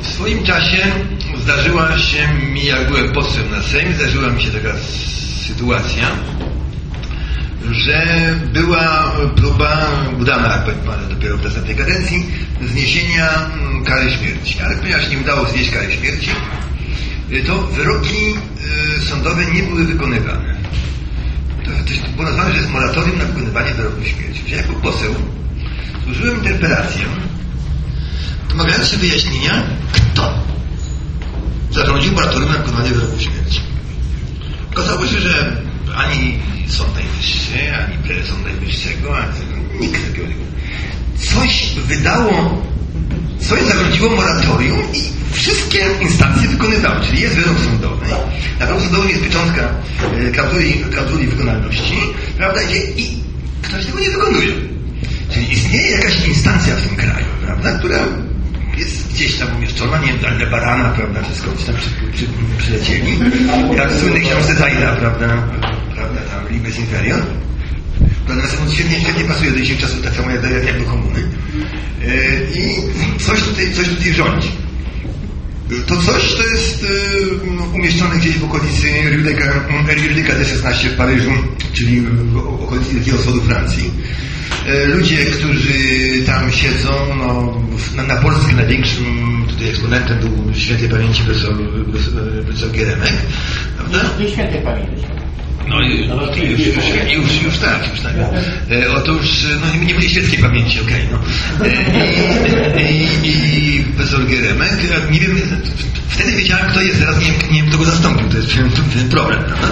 W swoim czasie zdarzyła się mi, jak byłem posłem na Sejm, zdarzyła mi się taka sytuacja, że była próba, udana dopiero w następnej kadencji, zniesienia kary śmierci. Ale ponieważ nie udało znieść kary śmierci, to wyroki sądowe nie były wykonywane. To było nazwane, że jest moratorium na wykonywanie wyroku śmierci. Że jako poseł złożyłem interpelację domagając się wyjaśnienia, kto zarządził moratorium na wykonywanie wyroku śmierci. Okazało się, że ani Sąd Najwyższy, ani prezes Sądu Najwyższego, ani nikt takiego nie było. Coś zarządziło moratorium i wszystkie instancje wykonywały, czyli jest wyrok sądowy, na wyroku sądowym jest pieczątka klauzuli wykonalności, prawda, i ktoś tego nie wykonuje. Czyli istnieje jakaś instancja w tym kraju, prawda, która jest gdzieś tam umieszczona, nie wiem, Dalne Barana, prawda, czy skądś tam przylecieli, jak w słynnej książce Zajda, prawda, tam Libes Inferior. Natomiast on świetnie pasuje do dzisiejszych czasów, tak samo jak do komuny. I coś tutaj rządzi. To coś to jest umieszczone gdzieś w okolicy Rue de D16 w Paryżu, czyli w okolicy Wielkiego Wschodu Francji. Ludzie, którzy tam siedzą, na Polsce największym tutaj eksponentem był świętej pamięci profesor Geremek, prawda? Nie świętej pamięci. No już tak. Otóż, nie będzie świeckiej pamięci, okej, no. I profesor Geremek, nie wiem, wtedy wiedziałem, kto jest, teraz nie wiem, kto go zastąpił, to jest ten problem, prawda?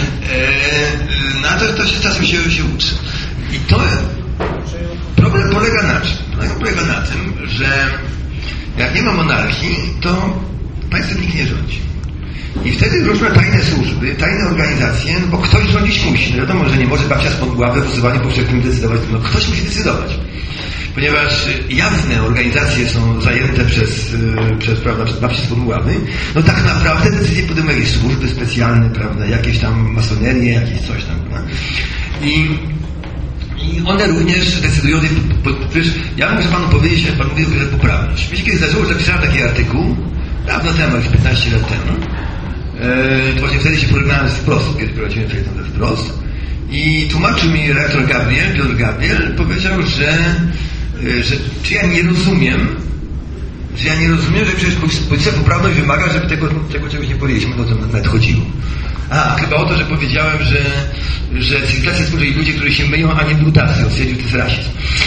Na to się czasem się uczy. I to problem polega na czym? Problem polega na tym, że jak nie ma monarchii, to państwem nikt nie rządzi. I wtedy różne tajne służby, tajne organizacje, bo ktoś rządzić musi. No wiadomo, że nie może babcia z Podgławy w głosowaniu powszechnym decydować. No ktoś musi decydować. Ponieważ jawne organizacje są zajęte przez babci z Podgławy, no tak naprawdę decyzje podejmują jakieś służby specjalne, prawda, jakieś tam masonerie, jakieś coś tam, prawda? I one również decydują, ja muszę panu powiedzieć, jak pan mówi o poprawność. Wiecie, kiedy zdarzyło, że napisałem taki artykuł, dawno temu, już 15 lat temu, to właśnie wtedy się porównałem z Wprost, kiedy prowadziłem fejton ze Wprost, i tłumaczył mi redaktor Piotr Gabriel, powiedział, że czy ja nie rozumiem, że przecież policja poprawność wymaga, żeby tego czegoś nie powiedzieliśmy, no to nawet chodziło. Chyba o to, że powiedziałem, że cywilizacja stworzyli ludzie, którzy się myją, a nie brutacy. On stwierdził, to jest rasizm.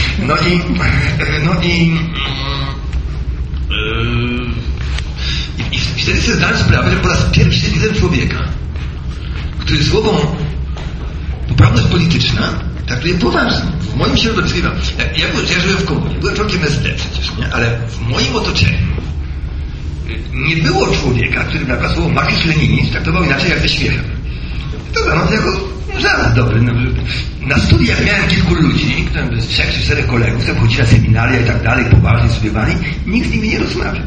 I wtedy sobie zdałem sprawę, że po raz pierwszy widzę człowieka, który słowo poprawność polityczna traktuje poważnie. W moim środowisku, ja żyłem w komunie, byłem członkiem SD przecież, nie? Ale w moim otoczeniu nie było człowieka, który na przykład słowo marksizm-leninizm traktował inaczej jak ze śmiechem. To znano to jako żart dobry. Na studiach miałem kilku ludzi, 3 czy 4 kolegów, którzy chodzili na seminaria i tak dalej, poważnie studiowali, nikt z nimi nie rozmawiał.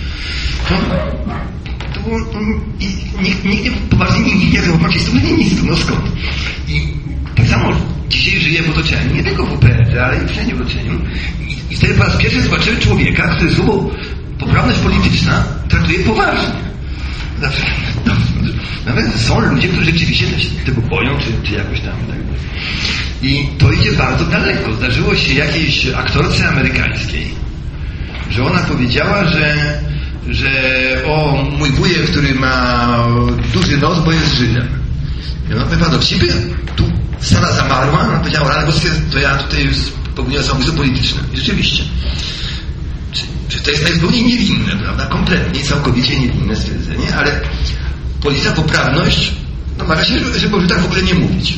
To było, nikt nie poważnie nie wiem o marksizmu-leninizmu, no skąd? I tak samo dzisiaj żyję w otoczeniu, nie tylko w UPR, ale i wszędzie w otoczeniu. I wtedy po raz pierwszy zobaczyłem człowieka, który słowo poprawność polityczna traktuje poważnie. Znaczy, nawet są ludzie, którzy rzeczywiście się tego boją, czy jakoś tam. Tak. I to idzie bardzo daleko. Zdarzyło się jakiejś aktorce amerykańskiej, że ona powiedziała, że mój wujek, który ma duży nos, bo jest Żydem. I ona powiedziała, no wcipy, tu Sara zamarła, ona powiedziała, ale to ja tutaj popełniłem samobójstwo polityczne. I rzeczywiście. Czy to jest najzupełnie niewinne, prawda? Kompletnie, całkowicie niewinne stwierdzenie, ale policja poprawność domaga się, żeby o Żydach w ogóle nie mówić.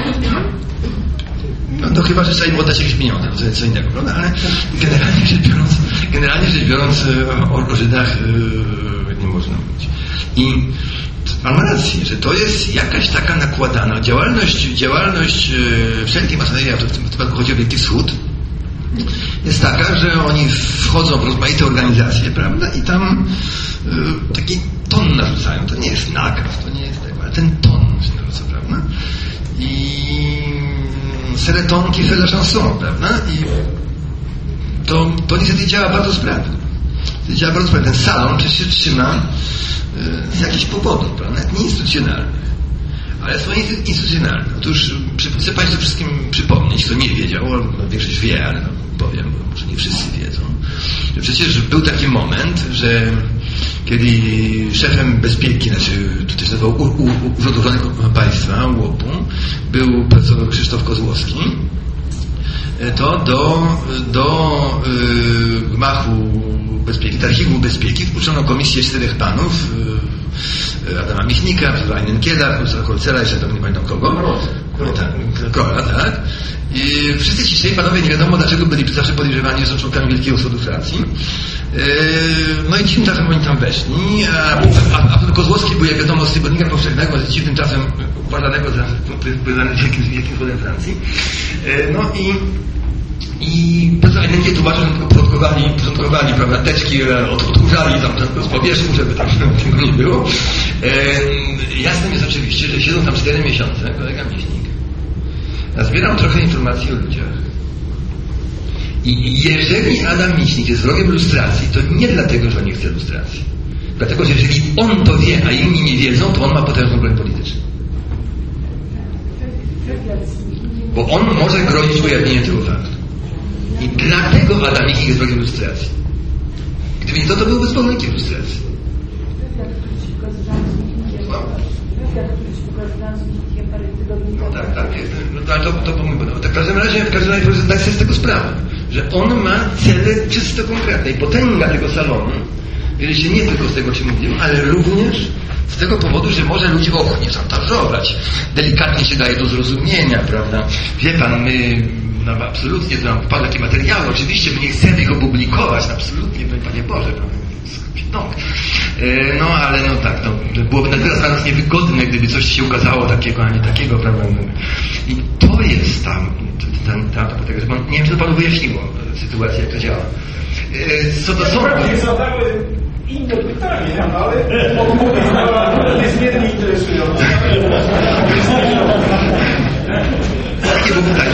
No to chyba, że trzeba im oddać jakieś pieniądze, to jest co innego, prawda? Ale generalnie rzecz biorąc o Żydach nie można mówić. I mam rację, że to jest jakaś taka nakładana działalność wszelkiej masonerii, w tym wypadku chodzi o Wielki Wschód, jest taka, że oni wchodzą w rozmaite organizacje, prawda, i tam taki ton narzucają. To nie jest nakaz, to nie jest tego, ale ten ton się narzuca, prawda? I seretonki, la chanson, prawda? I to niestety działa bardzo sprawnie. Ja bardzo powiem, ten salon przecież się trzyma z jakichś powodów, prawda? Nie instytucjonalnych, ale są instytucjonalne. Otóż chcę Państwu wszystkim przypomnieć, kto nie wiedział, większość wie, ale powiem, bo może nie wszyscy wiedzą, że przecież był taki moment, że kiedy szefem bezpieki, tutaj się nazywał Urząd Ochrony Państwa, UOP-u, był profesor Krzysztof Kozłowski, to do gmachu bezpieki, do archiwum bezpieki wpuszczono komisję 4 panów, Adama Michnika, Wajnenkiela, profesora Kolcera, jeszcze tam nie pamiętam kogo. Krola, tak. I wszyscy ci 4 panowie nie wiadomo dlaczego byli zawsze podejrzewani, że są członkami Wielkiego Sądu Francji. No i dziwnym czasem oni tam weszli, a Kozłowski był, jak wiadomo, z tygodnika powszechnego, z dziwnym czasem uważanego za Wielkim Sądem Francji. No i profesor Wajnenkiel tłumaczył, że tylko porządkowali, prawda, teczki, odkurzali tam z powierzchni, żeby tam tego nie było. Jasne jest oczywiście, że siedzą tam 4 miesiące, kolega Michnik. Zbieram trochę informacji o ludziach. I jeżeli Adam Michnik jest wrogiem lustracji, to nie dlatego, że nie chce lustracji. Dlatego, że jeżeli on to wie, a inni nie wiedzą, to on ma potężną broń polityczną. Bo on może grozić ujawnieniem tego faktu. I dlatego Adam Michnik jest wrogiem lustracji. Gdyby nie to, to byłby zwolennikiem lustracji. No tak, ale to mój podoba. Tak, w każdym razie zdaj sobie z tego sprawę, że on ma cele czysto konkretne i potęga tego salonu, wiecie, nie tylko z tego się mówiło, ale również z tego powodu, że może ludzi nie szantażować. Delikatnie się daje do zrozumienia, prawda? Wie pan, my absolutnie nam wpadły takie materiały, oczywiście my nie chcemy ich opublikować, absolutnie, Panie Boże, prawda? No ale no tak, no, byłoby na tyle dla nas niewygodne, gdyby coś się ukazało takiego, a nie takiego, prawda? I to jest tam, nie wiem, czy to Panu wyjaśniło sytuację, jak to działa. Co to są? Zadałem inne pytanie, ale odpowiedź była niezmiernie interesująca. Jakie było pytanie?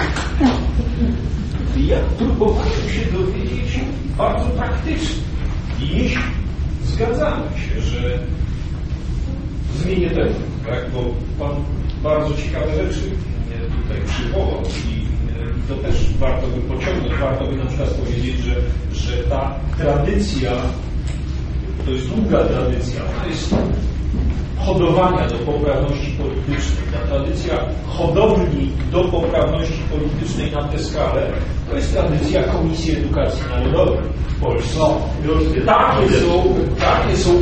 Ja próbowałem się dowiedzieć bardzo praktycznie. Jeśli zgadzamy się, że zmienię temat, tak? Bo Pan bardzo ciekawe rzeczy tutaj przywołał i to też warto by pociągnąć, warto by na przykład powiedzieć, że ta tradycja, to jest długa tradycja, to jest hodowania do poprawności politycznej. Ta tradycja hodowli do poprawności politycznej na tę skalę, to jest tradycja Komisji Edukacji Narodowej w Polsce. Takie są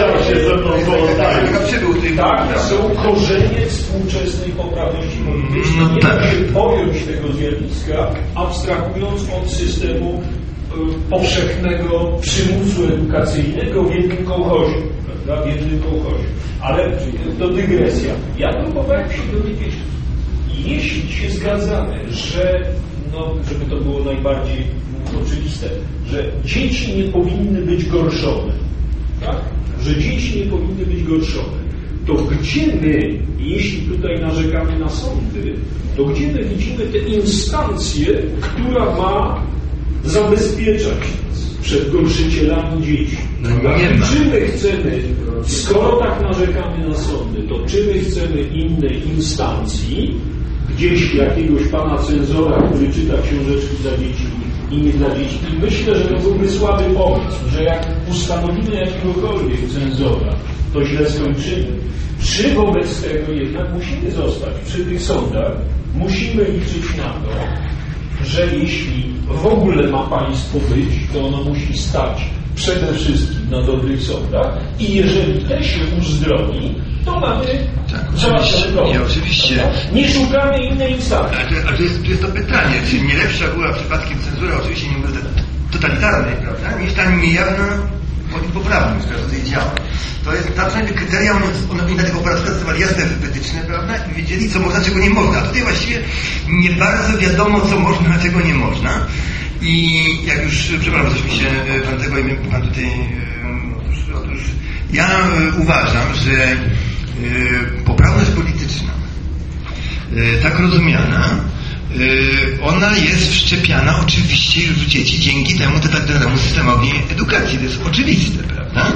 korzenie współczesnej poprawności politycznej. Nie da się pojąć tego zjawiska, abstrahując od systemu powszechnego przymusu edukacyjnego w jednym kołchozie. W jednym kołchozie. Ale to dygresja. Ja próbowałem się dowiedzieć, jeśli się zgadzamy, że, żeby to było najbardziej oczywiste, że dzieci nie powinny być gorszone, tak? Że dzieci nie powinny być gorszone, to gdzie my, jeśli tutaj narzekamy na sądy, to gdzie my widzimy tę instancję, która ma zabezpieczać przed gorszycielami dzieci? Czy my chcemy, skoro tak narzekamy na sądy, to czy my chcemy innej instancji, gdzieś jakiegoś pana cenzora, który czyta książeczki dla dzieci i nie dla dzieci? I myślę, że to byłby słaby pomysł, że jak ustanowimy jakiegokolwiek cenzora, to źle skończymy. Czy wobec tego jednak musimy zostać przy tych sądach, musimy liczyć na to, że jeśli w ogóle ma państwo być, to ono musi stać przede wszystkim na dobrych sądach i jeżeli te się uzdrowi, to mamy oczywiście. Nie szukamy innej instancji. A tu jest to pytanie, czy nie lepsza była przypadkiem cenzura, oczywiście nie mówię totalitarnej, prawda, niż ta niejawna poprawność, która tutaj działa. To jest ta przynajmniej kryteria, oni na tego operatora stosowali jasne, wytyczne, prawda, i wiedzieli, co można, czego nie można. A tutaj właściwie nie bardzo wiadomo, co można, a czego nie można. I jak już, przepraszam, coś mi się pan tego i pan tutaj, otóż ja uważam, że poprawność polityczna, tak rozumiana, ona jest wszczepiana oczywiście już w dzieci dzięki temu totalitarnemu systemowi edukacji. To jest oczywiste, prawda?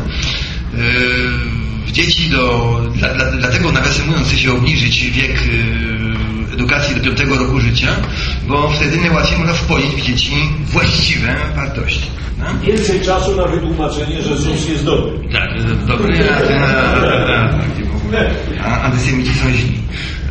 Dzieci dlatego nawiasem mówiąc chce się obniżyć wiek edukacji do 5 roku życia, bo wtedy najłatwiej można wpoić w dzieci właściwe wartości. No? Więcej czasu na wytłumaczenie, że ZUS jest dobry. Tak, dobry, a antysemici są źli.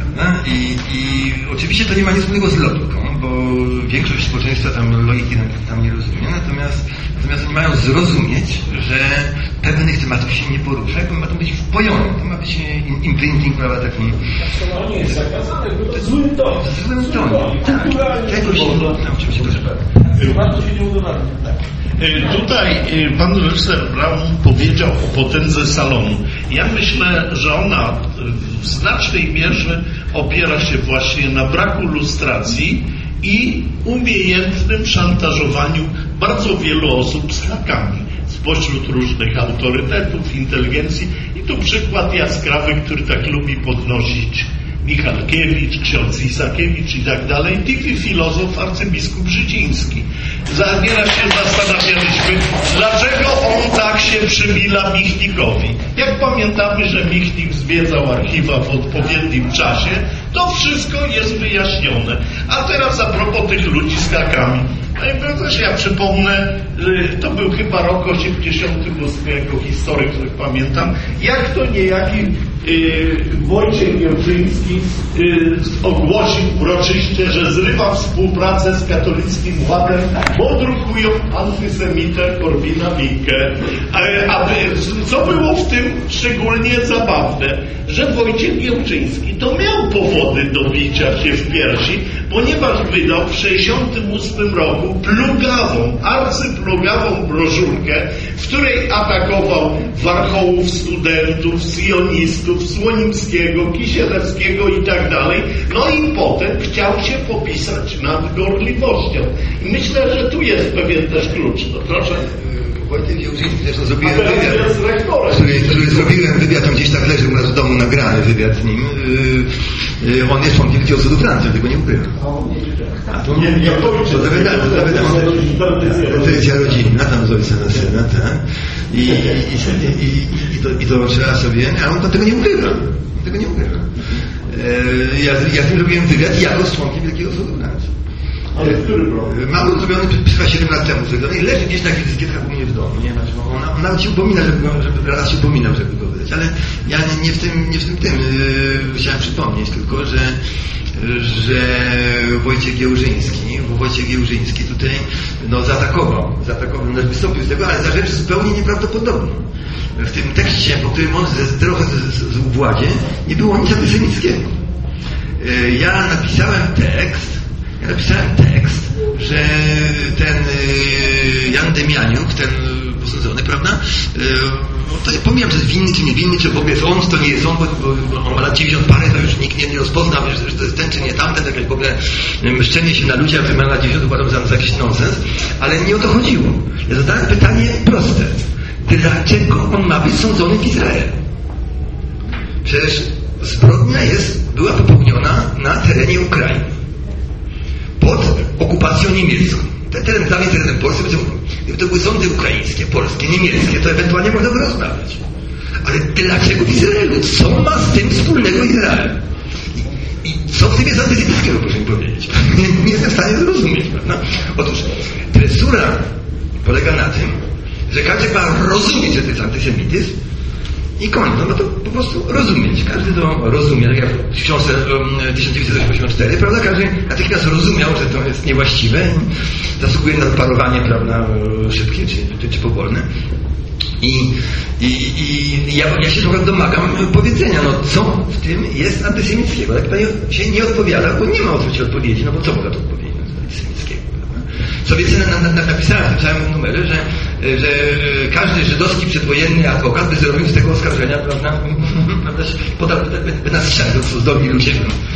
I oczywiście to nie ma nic wspólnego z logiką, bo większość społeczeństwa tam logiki tam nie rozumie, natomiast oni mają zrozumieć, że pewnych tematów się nie porusza, bo ma to być wpojone, to ma być imprinting, prawda, taki... To nie jest zakazane, bo to złym tonie. Złym tonie, tak. Jakoś nauczymy się proszę bardzo. Bardzo się nie udowadnia, tak. Tutaj pan reżyser Braun powiedział o potędze salonu. Ja myślę, że ona w znacznej mierze opiera się właśnie na braku lustracji i umiejętnym szantażowaniu bardzo wielu osób z hakami spośród różnych autorytetów, inteligencji. I tu przykład jaskrawy, który tak lubi podnosić Michalkiewicz, ksiądz Isakiewicz i tak dalej, typy filozof arcybiskup Żydziński. Nieraz się zastanawialiśmy, dlaczego on tak się przymila Michnikowi. Jak pamiętamy, że Michnik zwiedzał archiwa w odpowiednim czasie, to wszystko jest wyjaśnione. A teraz a propos tych ludzi z hakami. Też ja przypomnę, to był chyba rok 88, jako historyk, który pamiętam, jak to niejaki Wojciech Giełczyński ogłosił uroczyście, że zrywa współpracę z katolickim Ładem, bo drukują antysemitę Korwina-Mikke. A co było w tym szczególnie zabawne, że Wojciech Giełczyński to miał powody do bicia się w piersi, ponieważ wydał w 1968 roku arcyplugawą broszurkę, w której atakował warchołów studentów, sionistów, Słonimskiego, Kisielewskiego i tak dalej. No i potem chciał się popisać nad gorliwością. I myślę, że tu jest pewien też klucz. No, proszę. Wojciech Giełczyński, zresztą zrobiłem wywiad, który zrobiłem wywiad, on gdzieś tak leży u nas w domu, nagrany wywiad z nim. On jest członkiem Wielkiego Sudu Francji, tego nie ukrywam. A to tradycja rodzinna, tam z ojca na syna, tak? I to trzeba sobie, a on tego nie ukrywa. Ja z nim zrobiłem wywiad jako z członkiem Wielkiego Sudu Francji. Ale który problem? Mało zrobiony chyba 7 lat temu zrobiony i leży gdzieś na dyskietkach u mnie w domu, nie? Znaczy, on nawet się upomina, żeby raz się upominał, żeby go wydać, ale ja nie w tym chciałem przypomnieć tylko, że Wojciech Giełżyński tutaj zaatakował, wystąpił z tego, ale za rzecz zupełnie nieprawdopodobną. W tym tekście, po którym on trochę z Władzie, nie było nic antysemickiego. Ja napisałem tekst, że ten Jan Demianiuk, ten posądzony, prawda, to ja pomijam, czy jest winny, czy nie winny, czy w ogóle jest on, czy to nie jest on, bo on ma lat 90 parę, to już nikt nie rozpozna, że to jest ten, czy nie tamten, jakieś w ogóle mszczenie się na ludzi, a który ma lat 90 uważam za jakiś nonsens, ale nie o to chodziło. Ja zadałem pytanie proste. Dlaczego on ma być sądzony w Izraelu? Przecież zbrodnia była popełniona na terenie Ukrainy. Pod okupacją niemiecką. Ten teren dla mnie terenem polskim, gdyby to były sądy ukraińskie, polskie, niemieckie, to ewentualnie można by rozmawiać. Ale dlaczego w Izraelu? Co ma z tym wspólnego Izrael? I co w tym jest antysemickiego, proszę mi powiedzieć? Nie jestem w stanie zrozumieć, prawda? Otóż tresura polega na tym, że każdy ma rozumieć, że to jest antysemityzm, i koniec, no to po prostu rozumieć. Każdy to rozumie, tak jak w książce 1984, prawda? Każdy natychmiast rozumiał, że to jest niewłaściwe i zasługuje na parowanie, prawda, szybkie czy powolne. I ja się trochę domagam powiedzenia, no co w tym jest antysemickiego. Tak tutaj się nie odpowiada, bo nie ma oczywiście odpowiedzi, no bo co można tu odpowiedzieć antysemickiego, prawda? Co więcej, napisałem w tym samym numerze, że każdy żydowski przedwojenny adwokat by zrobił z tego oskarżenia, prawda, by nas strzelił, co zdolni ludzie.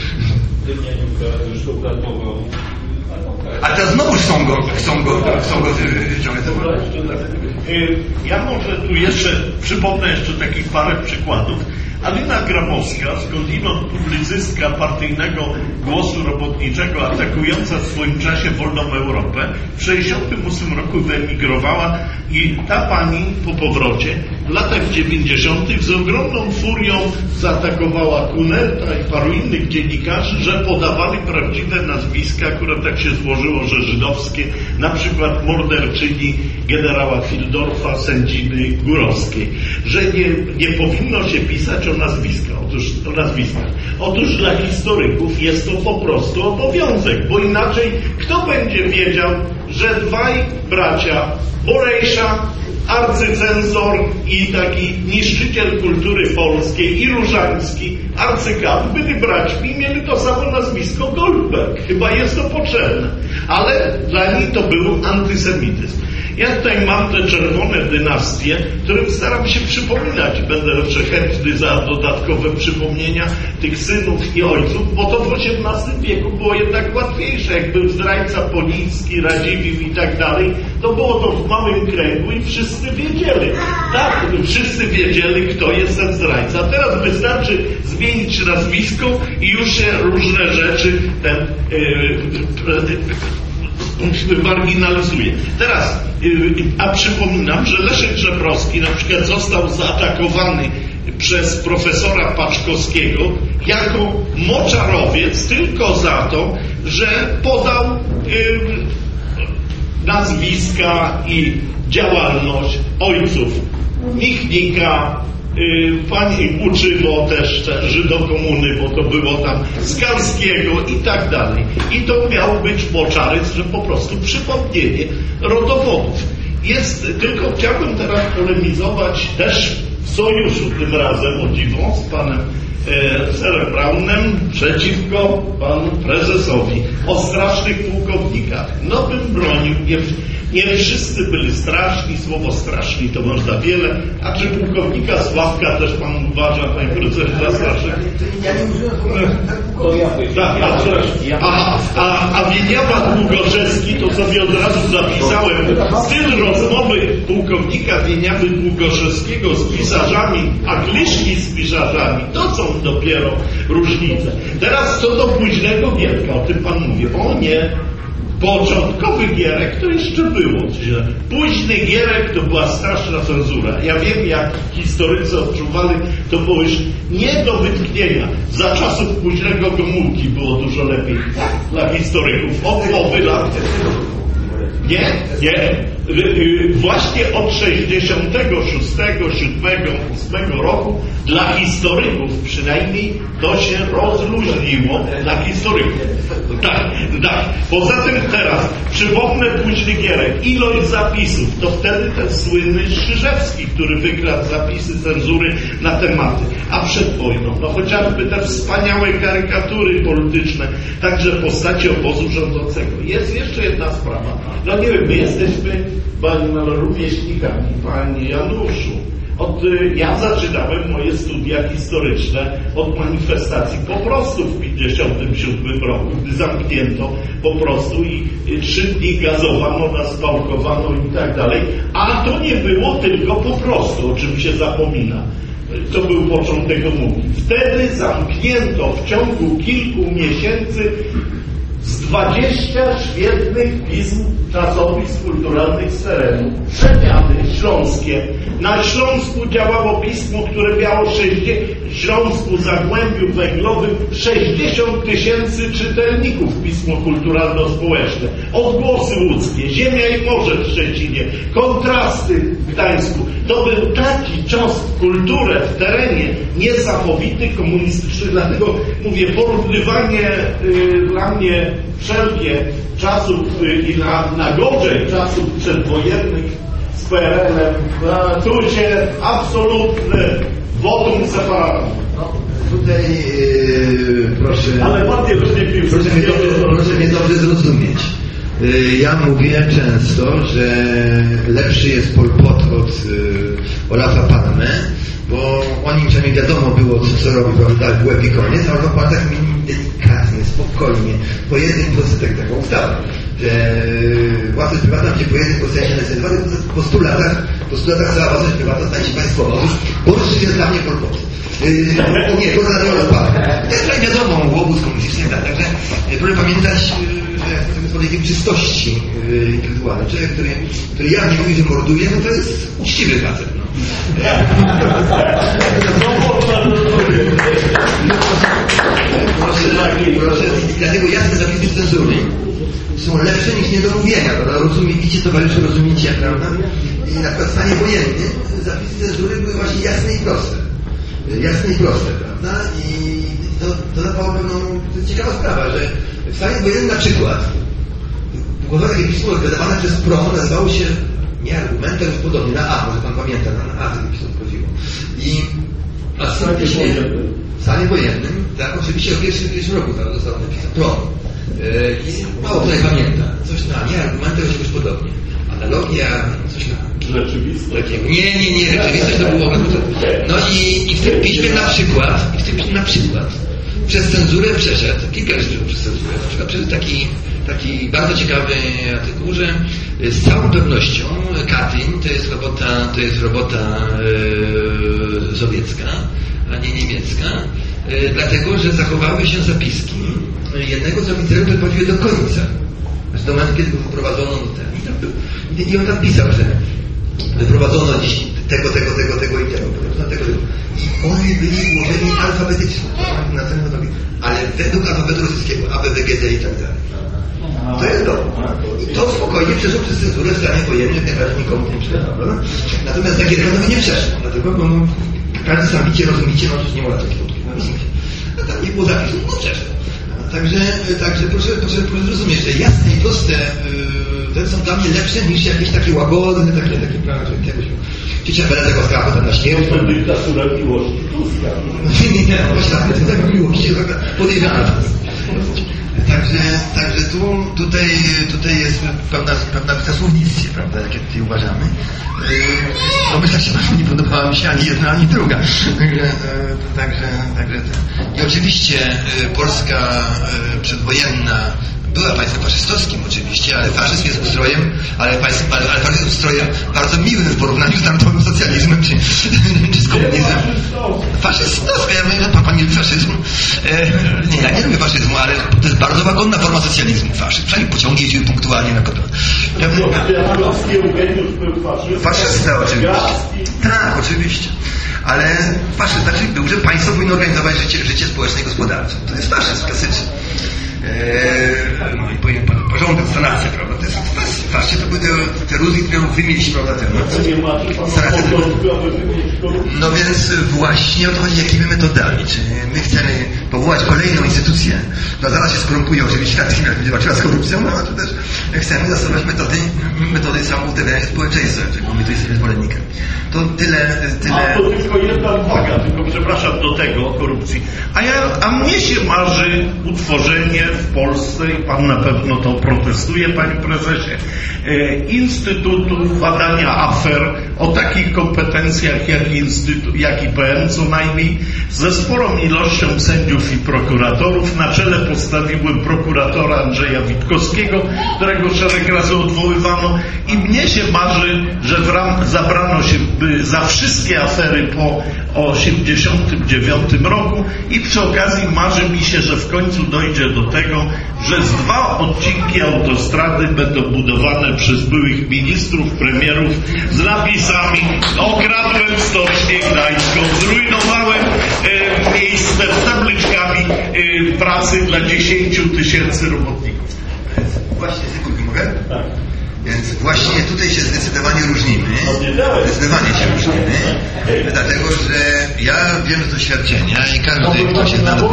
A teraz znowu chcą go wyciągnąć. Ja może tu przypomnę jeszcze takich parę przykładów, Alina Grabowska, skądinąd publicystka partyjnego Głosu Robotniczego, atakująca w swoim czasie wolną Europę, w 1968 roku wyemigrowała i ta pani po powrocie w latach 90. z ogromną furią zaatakowała Kunerta i paru innych dziennikarzy, że podawali prawdziwe nazwiska, akurat tak się złożyło, że żydowskie, na przykład morderczyni generała Fildorfa, sędziny Górowskiej, że nie powinno się pisać o nazwiskach. Otóż dla historyków jest to po prostu obowiązek, bo inaczej kto będzie wiedział, że dwaj bracia, Borejsza, arcycensor i taki niszczyciel kultury polskiej i Różański, arcykap, byli braćmi i mieli to samo nazwisko Goldberg. Chyba jest to potrzebne. Ale dla nich to był antysemityzm. Ja tutaj mam te czerwone dynastie, którym staram się przypominać. Będę chętny za dodatkowe przypomnienia tych synów i ojców, bo to w XVIII wieku było jednak łatwiejsze. Jak był zdrajca Poliński, Radziwiłł i tak dalej, to było to w małym kręgu i wszyscy wiedzieli. Tak, wszyscy wiedzieli, kto jest ten zdrajca. Teraz wystarczy zmienić nazwisko i już się różne rzeczy marginalizuje. Teraz, a przypominam, że Leszek Żebrowski na przykład został zaatakowany przez profesora Paczkowskiego jako moczarowiec tylko za to, że podał nazwiska i działalność ojców Michnika, pani Łuczywo też Żydokomuny, bo to było tam Skalskiego i tak dalej. I to miał być moczaryc, że po prostu przypomnienie rodowodów. Tylko chciałbym teraz polemizować też w sojuszu tym razem, o dziwo, z panem Serem Braunem przeciwko panu prezesowi o strasznych pułkownikach. No bym bronił, nie wszyscy byli straszni, słowo straszni to można wiele, a czy pułkownika Sławka też pan uważa, panie profesorze, za strasznych? Ja nie użyłem A Wieniawa Długoszewski, to sobie od razu zapisałem, styl rozmowy pułkownika Wieniawy Długoszewskiego z pisarzami, a Kliszki z pisarzami, to są dopiero różnice. Teraz co do późnego Gierka, o tym pan mówi. O nie, początkowy Gierek to jeszcze było. Późny Gierek to była straszna cenzura. Ja wiem, jak historycy odczuwali, to było już nie do wytknięcia. Za czasów późnego Gomułki było dużo lepiej dla historyków. Od połowy lat. Nie. Właśnie od 66, 7, 8 roku dla historyków przynajmniej to się rozluźniło dla historyków. Tak. Poza tym teraz przypomnę późny Gierek. Ilość zapisów, to wtedy ten słynny Strzyżewski, który wykradł zapisy cenzury na tematy. A przed wojną, no chociażby te wspaniałe karykatury polityczne, także w postaci obozu rządzącego. Jest jeszcze jedna sprawa. No nie wiem, my jesteśmy rówieśnikami, panie Januszu. Ja zaczynałem moje studia historyczne od manifestacji po prostu w 1957 roku, gdy zamknięto po prostu i 3 dni gazowano nas, spałkowano i tak dalej. A to nie było tylko po prostu, o czym się zapomina. To był początek Gomułki. Wtedy zamknięto w ciągu kilku miesięcy z 20 świetnych pism czasopism kulturalnych z terenu. Przemiany śląskie. Na Śląsku działało pismo, które miało w Śląsku, Zagłębiu Węglowym 60 000 czytelników, pismo kulturalno-społeczne. Odgłosy łódzkie, Ziemia i Morze w Szczecinie, Kontrasty w Gdańsku. To był taki cios w kulturę, w terenie niesamowity, komunistyczny. Dlatego mówię, porównywanie dla mnie wszelkie czasów i na gorzej czasów przedwojennych z PRL-em, tu się absolutne wotum separatum. No, tutaj proszę... Ale ładnie proszę mnie dobrze zrozumieć. Ja mówiłem często, że lepszy jest Pol Pot od Olafa Palme, bo o nim przynajmniej wiadomo było, co robi, prawda, w łeb i koniec, a Olaf Palme tak delikatnie, spokojnie, po jednym procesie taką ustawę. własność prywatna będzie pojedynczy po sensie decentralizacji, w postulatach cała własność prywatna stanie się państwowa. Bo to jest dla mnie korpus. Nie, to za nie odpadł. To jest tak wiadomo, łobuz komunistyczny, tak. Także proszę pamiętać, że z polegiem czystości intelektualnej. Człowiek, który jawnie mówi, że morduje, no to jest uczciwy facet. No. Proszę, dlatego jasne zapisy cenzury są lepsze niż niedomówienia, prawda? Rozumiecie, towarzysze, rozumiecie, prawda? I na przykład w stanie wojennym zapisy cenzury były właśnie jasne i proste. Prawda? I to dawało pewną, to jest ciekawa sprawa, że w stanie wojennym na przykład układane takie pismo wydawane przez PROM nazywało się nie argumentem, już podobnie, na A, może pan pamięta, na A takie pismo wchodziło. A w stanie wojennym, tak, oczywiście w pierwszym roku tam zostało napisane PROM. I mało kto nie pamięta. Coś na nie, argumenty już podobnie. Analogia, coś na... Rzeczywistość? Nie, rzeczywistość to było... No i w tym piśmie na przykład przez cenzurę przeszedł, kilka rzeczy przez cenzurę, na przykład przeszedł taki bardzo ciekawy artykuł, że z całą pewnością Katyń to jest robota sowiecka, a nie niemiecka, dlatego, że zachowały się zapiski jednego z oficerów, który prowadził do końca. Znaczy do momentu, kiedy go wyprowadzono i on tam pisał, że wyprowadzono dziś tego i tego. I oni byli ułożeni alfabetycznie, ale według alfabetu rosyjskiego, A, B, D, G, D i tak dalej. To jest dobre. I to spokojnie przeszło przez cenzurę w stanie wojennym, najbardziej nikomu nie przeszło. Natomiast takie rekomendy nie przeszło, dlatego, bo każdy sam widzicie, rozumiecie, no przecież nie można takich podpisów. No tam nie było zapisu, no przeszło. Także proszę zrozumieć, że jasne i proste te są dla mnie lepsze niż jakieś takie łagodne, takie prawa, że czegoś... Ciocia Bela tego skała tam na śmierć. To dyktatura miłości Tuska. Nie, właśnie tak, to miłości jest podejrzana. Także tutaj jest pewna słownictwie, prawda, jakie tutaj uważamy. Myślę, że nie podobała mi się ani jedna, ani druga. I oczywiście Polska przedwojenna była państwem faszystowskim oczywiście, ale faszyzm jest ustrojem, ale faszyzm jest ustrojem bardzo miłym w porównaniu z narodowym socjalizmem czy z komunizmem. Faszystowska, ja mówię, że pan nie lubi faszyzmu. Nie, ja nie lubię faszyzmu, ale to jest bardzo łagodna forma socjalizmu, faszyzm. Przynajmniej pociągi jeździły punktualnie na kopę. Faszysta oczywiście. Tak, oczywiście. Ale faszyzm znaczy był, że państwo powinno organizować życie społeczne i gospodarcze. To jest faszyzm klasyczny. No i powinien porządek, sanacja, prawda? To jest właśnie to były te rózgi, które wymieść, prawda? No więc właśnie o to chodzi, jakimi metodami. Czy my chcemy powołać kolejną instytucję, która zaraz się skorumpuje, oczywiście natychmiast będzie walczyła z korupcją, no a czy też chcemy zastosować metody samoustawiania społeczeństwa, czego my tu jesteśmy zwolennikiem. To tyle. A to tylko jedna uwaga, tylko przepraszam do tego o korupcji. A mnie się marzy utworzenie w Polsce, i pan na pewno to protestuje, panie prezesie, Instytutu Badania Afer o takich kompetencjach jak IPN, co najmniej ze sporą ilością sędziów i prokuratorów. Na czele postawiłem prokuratora Andrzeja Witkowskiego, którego szereg razy odwoływano, i mnie się marzy, że zabrano się za wszystkie afery po 1989 roku i przy okazji marzy mi się, że w końcu dojdzie do tego, że z 2 odcinki autostrady będą budowane przez byłych ministrów, premierów z napisami: okradłem Stocznię Gdańską, zrujnowałem miejsce z tabliczkami pracy dla 10 000 robotników. Właśnie, sekundkę, mogę? Tak. Więc właśnie tutaj się zdecydowanie różnimy. Dlatego, że ja wiem z doświadczenia i każdy, kto się zna...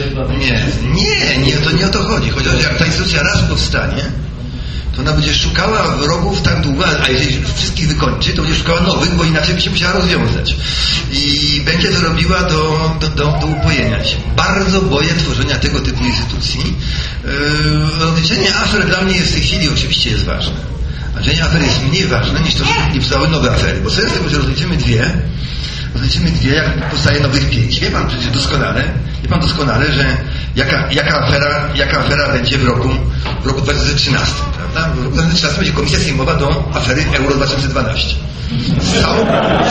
To nie o to chodzi. Chodzi o to, że jak ta instytucja raz powstanie, to ona będzie szukała wrogów tak długo, a jeżeli wszystkich wykończy, to będzie szukała nowych, bo inaczej by się musiała rozwiązać. I będzie to robiła do upojenia się. Bardzo boję tworzenia tego typu instytucji. Rozliczenie afer dla mnie w tej chwili oczywiście jest ważne. Rozliczenie afer jest mniej ważne niż to, żeby nie powstały nowe afery. Bo sens tego, że rozliczymy dwie, jak powstaje nowych 5. Wie pan przecież doskonale, że jaka afera będzie w roku 2013, prawda? W roku 2013 będzie komisja sejmowa do afery Euro 2012. Z całą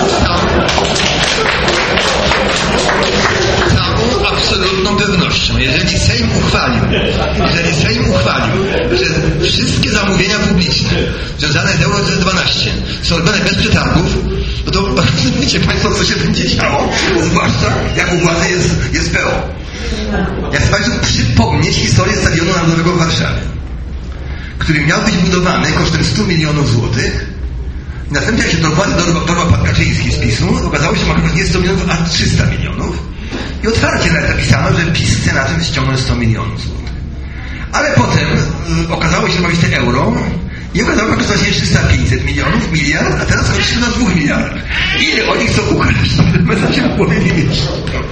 absolutną pewnością, jeżeli Sejm uchwalił, że wszystkie zamówienia publiczne związane z Euro 2012 są robione bez przetargów, no to wiecie Państwo, co się będzie działo, zwłaszcza jak u władzy jest PO. Ja chcę Państwu przypomnieć historię Stadionu Narodowego w Warszawie, który miał być budowany kosztem 100 milionów złotych. Następnie jak się dorwał pan Kaczyński z PiS-u, okazało się, że ma nie 100 milionów, a 300 milionów. I otwarcie nawet napisano, że PiS chce na tym ściągnąć 100 milionów złotych. Ale potem okazało się, że ma być te euro i okazało się, że kosztuje 300-500 milionów, miliard, a teraz kosztuje na 2 miliardach. Ile oni chcą ukraść? My się w głowie nie mieć.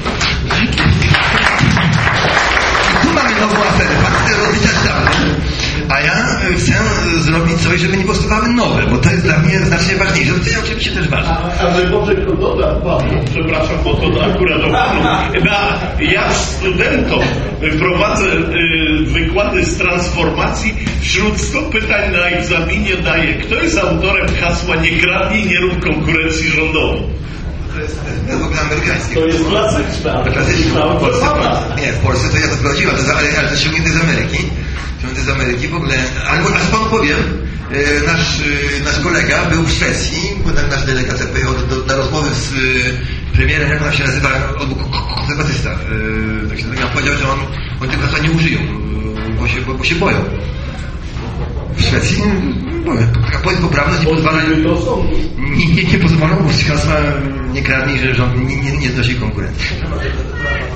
Tu mamy nową aferę, chcę rozliczać dawno. A ja chcę zrobić coś, żeby nie powstawały nowe, bo to jest dla mnie znacznie ważniejsze. To jest oczywiście też ważne. Ale może dodam panu, przepraszam, bo to akurat o panu. Ja studentom prowadzę wykłady z transformacji. Wśród 100 pytań na egzaminie daję, kto jest autorem hasła nie kradnij, nie rób konkurencji rządowej. To jest w ogóle amerykańskie. To jest klasyczna. Nie, w Polsce to ja to wprowadziłem, ale to ściągnięte z Ameryki w ogóle. Ale panu powiem, nasz kolega był w Szwecji, nasz delegat pojechał na rozmowy z premierem, jak on się nazywa, on był konserwatysta. Tak się nazywa, powiedział, że on tego hasła nie użyją, bo się boją. W Szwecji poprawność nie pozwala, nie pozwolą użyć hasła nie kradnij, że rząd nie znosi konkurencji.